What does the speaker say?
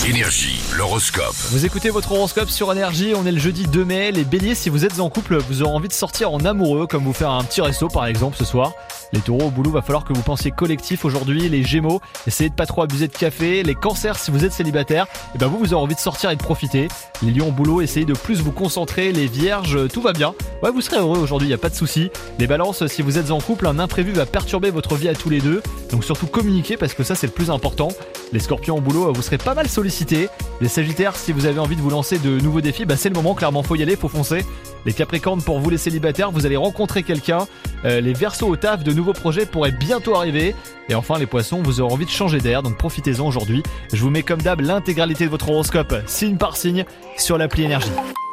Énergie, l'horoscope. Vous écoutez votre horoscope sur Énergie, on est le jeudi 2 mai. Les béliers, si vous êtes en couple, vous aurez envie de sortir en amoureux, comme vous faire un petit resto par exemple ce soir. Les taureaux, au boulot, va falloir que vous pensiez collectif aujourd'hui. Les gémeaux, essayez de pas trop abuser de café. Les cancers, si vous êtes célibataire, vous aurez envie de sortir et de profiter. Les lions, au boulot, essayez de plus vous concentrer. Les vierges, tout va bien. Ouais, vous serez heureux aujourd'hui, y a pas de souci. Les balances, si vous êtes en couple, un imprévu va perturber votre vie à tous les deux. Donc surtout communiquez parce que ça c'est le plus important. Les scorpions au boulot, vous serez pas mal sollicités. Les sagittaires, si vous avez envie de vous lancer de nouveaux défis, c'est le moment, clairement faut y aller, faut foncer. Les capricornes, pour vous les célibataires, vous allez rencontrer quelqu'un. Les verseaux au taf, de nouveaux projets pourraient bientôt arriver. Et enfin les poissons, vous aurez envie de changer d'air, donc profitez-en aujourd'hui. Je vous mets comme d'hab l'intégralité de votre horoscope, signe par signe, sur l'appli Énergie.